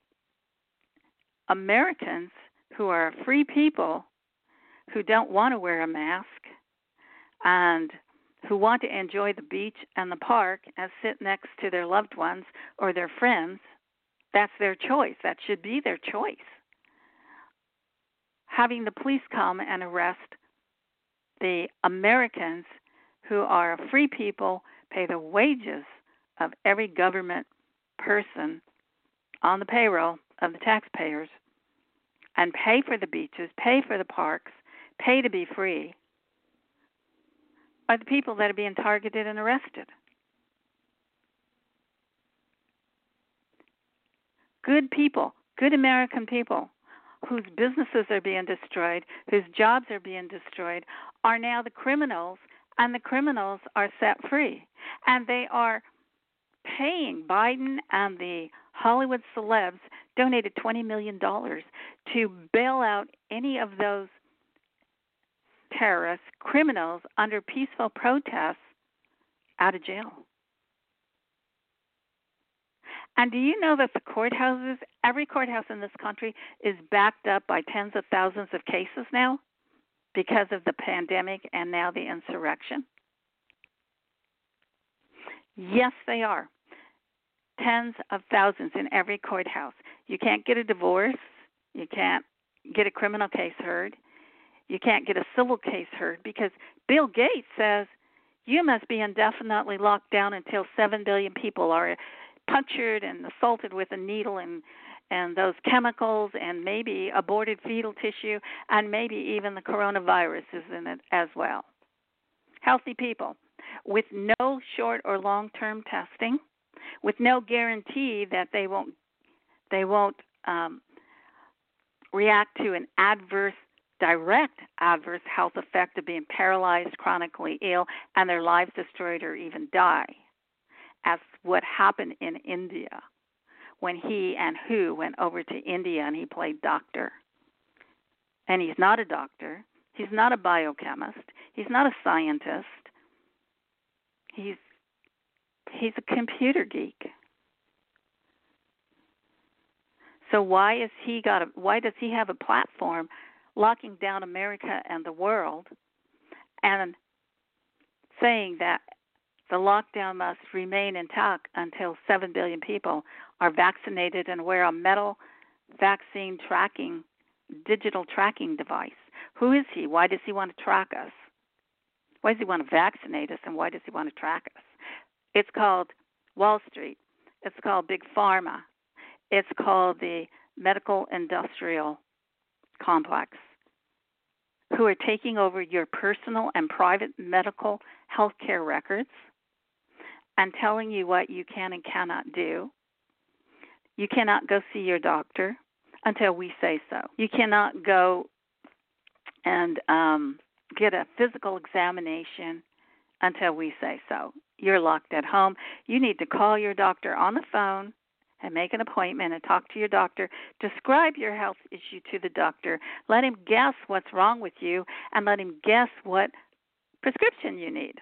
Americans who are free people who don't want to wear a mask and who want to enjoy the beach and the park and sit next to their loved ones or their friends. That's their choice. That should be their choice. Having the police come and arrest the Americans who are free people, pay the wages of every government person on the payroll of the taxpayers, and pay for the beaches, pay for the parks, pay to be free, are the people that are being targeted and arrested. Good people, good American people, whose businesses are being destroyed, whose jobs are being destroyed, are now the criminals, and the criminals are set free. And they are paying Biden and the Hollywood celebs donated $20 million to bail out any of those terrorists, criminals under peaceful protests out of jail. And do you know that the courthouses, every courthouse in this country is backed up by tens of thousands of cases now because of the pandemic and now the insurrection? Yes, they are. Tens of thousands in every courthouse. You can't get a divorce. You can't get a criminal case heard. You can't get a civil case heard because Bill Gates says you must be indefinitely locked down until 7 billion people are punctured and assaulted with a needle and those chemicals and maybe aborted fetal tissue and maybe even the coronavirus is in it as well. Healthy people with no short or long-term testing, with no guarantee that they won't react to an direct adverse health effect of being paralyzed, chronically ill, and their lives destroyed or even die, as what happened in India when he and Hu went over to India and he played doctor. And he's not a doctor. He's not a biochemist. He's not a scientist. He's a computer geek. So why does he have a platform locking down America and the world and saying that the lockdown must remain intact until 7 billion people are vaccinated and wear a metal vaccine digital tracking device? Who is he? Why does he want to track us? Why does he want to vaccinate us, and why does he want to track us? It's called Wall Street. It's called Big Pharma. It's called the medical industrial complex, who are taking over your personal and private medical health care records and telling you what you can and cannot do. You cannot go see your doctor until we say so. You cannot go and get a physical examination until we say so. You're locked at home. You need to call your doctor on the phone and make an appointment and talk to your doctor. Describe your health issue to the doctor. Let him guess what's wrong with you and let him guess what prescription you need.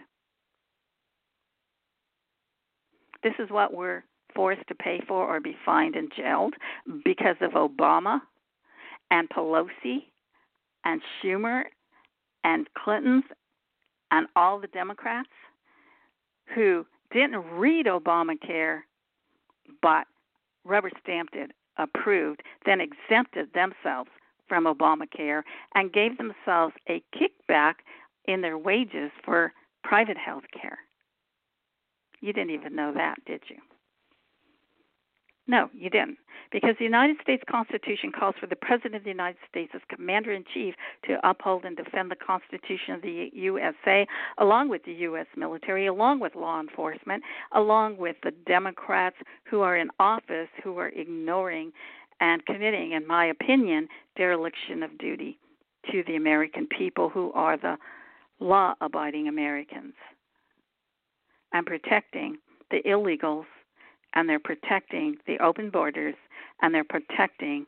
This is what we're forced to pay for or be fined and jailed because of Obama and Pelosi and Schumer and Clinton's And all the Democrats who didn't read Obamacare but rubber stamped it, approved, then exempted themselves from Obamacare and gave themselves a kickback in their wages for private health care. You didn't even know that, did you? No, you didn't. Because the United States Constitution calls for the President of the United States as Commander-in-Chief to uphold and defend the Constitution of the USA, along with the U.S. military, along with law enforcement, along with the Democrats who are in office who are ignoring and committing, in my opinion, dereliction of duty to the American people who are the law-abiding Americans, and protecting the illegals, and they're protecting the open borders, and they're protecting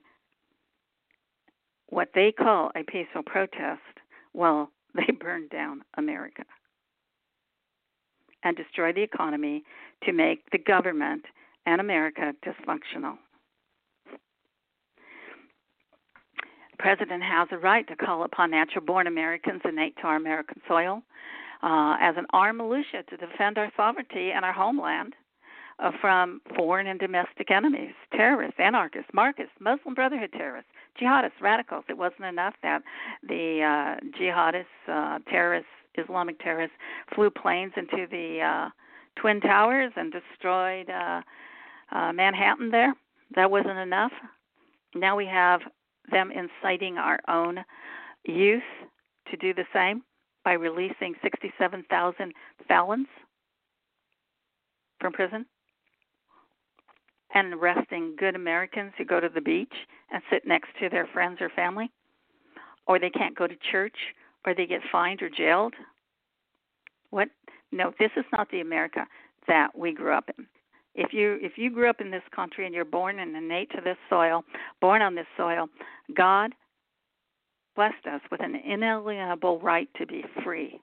what they call a peaceful protest while they burn down America and destroy the economy to make the government and America dysfunctional. The president has a right to call upon natural-born Americans innate to our American soil as an armed militia to defend our sovereignty and our homeland from foreign and domestic enemies, terrorists, anarchists, Marxists, Muslim Brotherhood terrorists, jihadists, radicals. It wasn't enough that the jihadists, terrorists, Islamic terrorists flew planes into the Twin Towers and destroyed Manhattan there. That wasn't enough. Now we have them inciting our own youth to do the same by releasing 67,000 felons from prison and arresting good Americans who go to the beach and sit next to their friends or family, or they can't go to church, or they get fined or jailed. What? No, this is not the America that we grew up in. If you grew up in this country and you're born and innate to this soil, born on this soil, God blessed us with an inalienable right to be free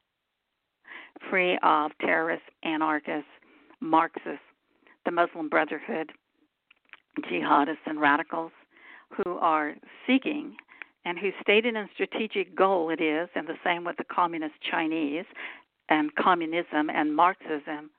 of terrorists, anarchists, Marxists, the Muslim Brotherhood, jihadists, and radicals who are seeking and whose stated and strategic goal it is, and the same with the communist Chinese and communism and Marxism,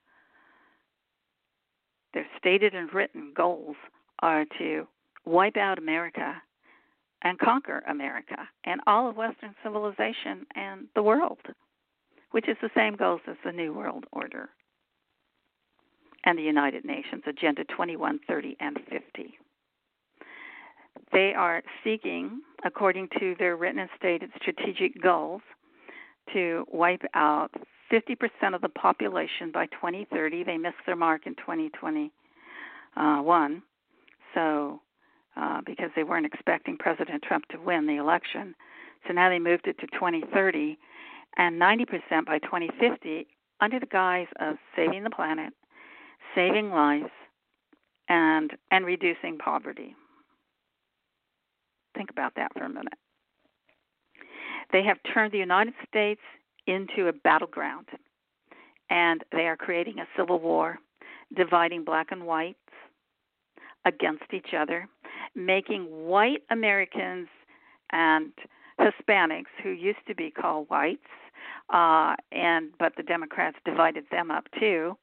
their stated and written goals are to wipe out America and conquer America and all of Western civilization and the world, which is the same goals as the New World Order and the United Nations, Agenda 21, 30, and 50. They are seeking, according to their written and stated strategic goals, to wipe out 50% of the population by 2030. They missed their mark in 2021, so because they weren't expecting President Trump to win the election. So now they moved it to 2030 and 90% by 2050 under the guise of saving the planet, saving lives, and reducing poverty. Think about that for a minute. They have turned the United States into a battleground, and they are creating a civil war, dividing black and whites against each other, making white Americans and Hispanics, who used to be called whites, but the Democrats divided them up too,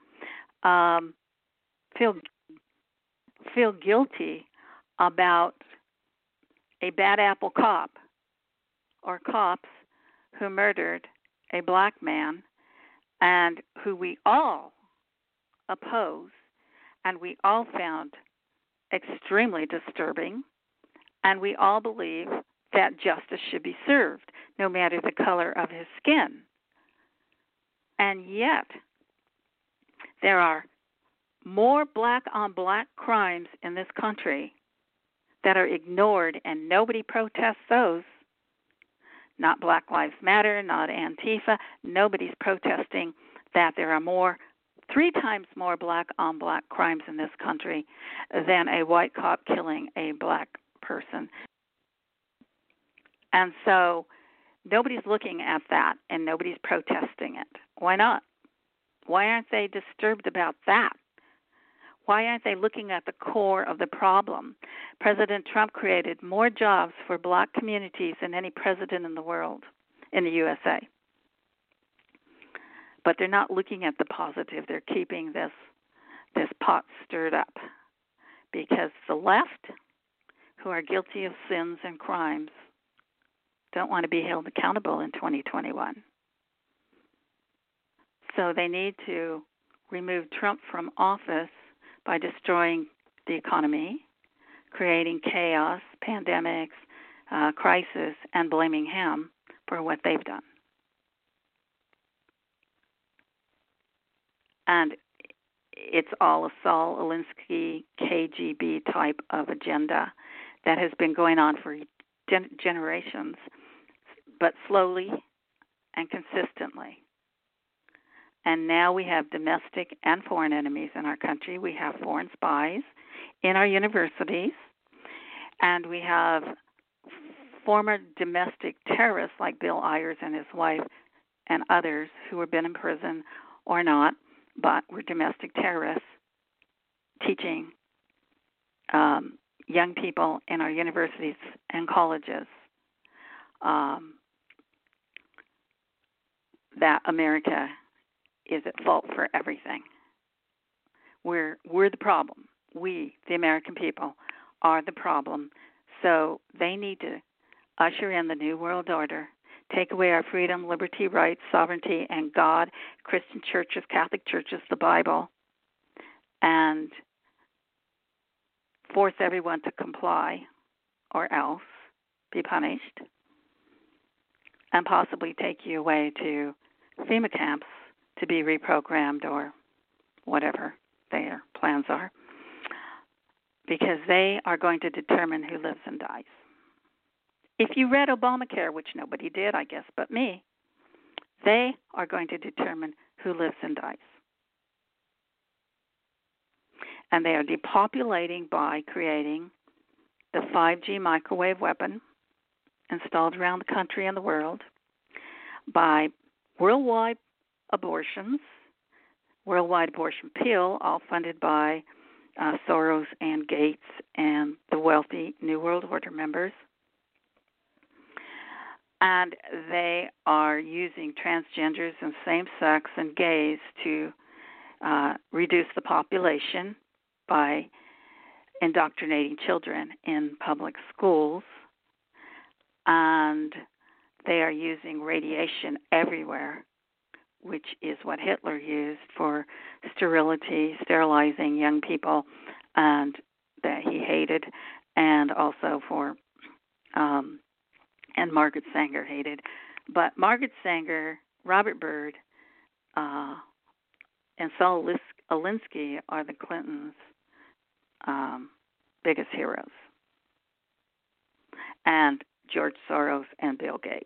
feel guilty about a bad apple cop or cops who murdered a black man and who we all oppose and we all found extremely disturbing, and we all believe that justice should be served no matter the color of his skin. And yet there are more black-on-black crimes in this country that are ignored, and nobody protests those. Not Black Lives Matter, not Antifa. Nobody's protesting that there are 3 times more black-on-black crimes in this country than a white cop killing a black person. And so nobody's looking at that, and nobody's protesting it. Why not? Why aren't they disturbed about that? Why aren't they looking at the core of the problem? President Trump created more jobs for black communities than any president in the world, in the USA. but they're not looking at the positive. They're keeping this pot stirred up because the left, who are guilty of sins and crimes, don't want to be held accountable in 2021. So they need to remove Trump from office by destroying the economy, creating chaos, pandemics, crisis, and blaming him for what they've done. And it's all a Saul Alinsky KGB type of agenda that has been going on for generations, but slowly and consistently. And now we have domestic and foreign enemies in our country. We have foreign spies in our universities, and we have former domestic terrorists like Bill Ayers and his wife and others who have been in prison or not, but were domestic terrorists teaching young people in our universities and colleges that America is at fault for everything. We're the problem. We, the American people, are the problem. So they need to usher in the New World Order, take away our freedom, liberty, rights, sovereignty, and God, Christian churches, Catholic churches, the Bible, and force everyone to comply or else be punished, and possibly take you away to FEMA camps to be reprogrammed or whatever their plans are, because they are going to determine who lives and dies. If you read Obamacare, which nobody did, I guess, but me, they are going to determine who lives and dies. And they are depopulating by creating the 5G microwave weapon installed around the country and the world, by worldwide abortions, worldwide abortion pill, all funded by Soros and Gates and the wealthy New World Order members. And they are using transgenders and same-sex and gays to reduce the population by indoctrinating children in public schools. And they are using radiation everywhere, which is what Hitler used for sterility, sterilizing young people, and that he hated, and also for and Margaret Sanger hated. But Margaret Sanger, Robert Byrd, and Saul Alinsky are the Clintons' biggest heroes, and George Soros and Bill Gates.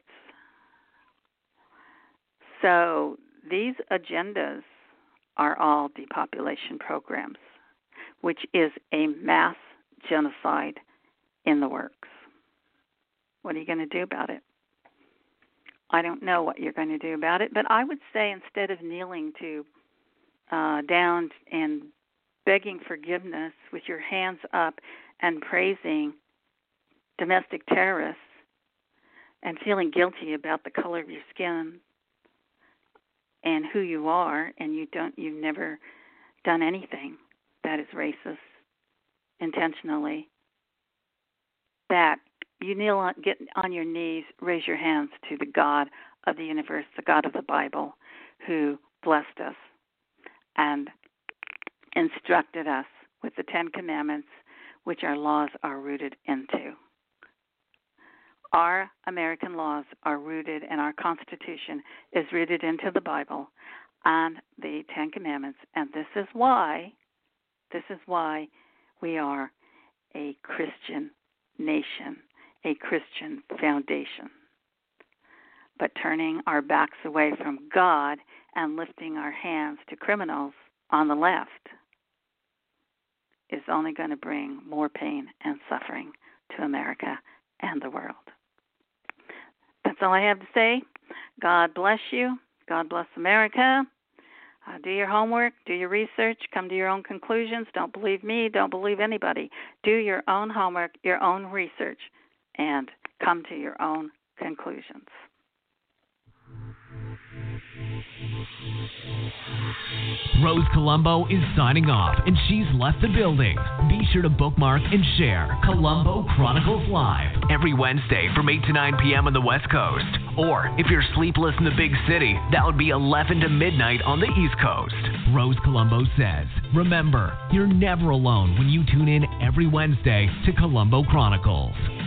So these agendas are all depopulation programs, which is a mass genocide in the works. What are you going to do about it? I don't know what you're going to do about it, but I would say instead of kneeling to down and begging forgiveness with your hands up and praising domestic terrorists and feeling guilty about the color of your skin and who you are, and you've never done anything that is racist intentionally, that you get on your knees, raise your hands to the God of the universe, the God of the Bible, who blessed us and instructed us with the Ten Commandments, which our laws are rooted into. Our American laws are rooted, and our Constitution is rooted into the Bible and the Ten Commandments, and this is why we are a Christian nation, a Christian foundation. But turning our backs away from God and lifting our hands to criminals on the left is only going to bring more pain and suffering to America and the world. That's all I have to say. God bless you. God bless America. Do your homework. Do your research. Come to your own conclusions. Don't believe me. Don't believe anybody. Do your own homework, your own research, and come to your own conclusions. Rose Colombo is signing off, and she's left the building. Be sure to bookmark and share Colombo Chronicles Live every Wednesday from 8 to 9 p.m. on the West Coast. Or if you're sleepless in the big city, that would be 11 to midnight on the East Coast. Rose Colombo says, remember, you're never alone when you tune in every Wednesday to Colombo Chronicles.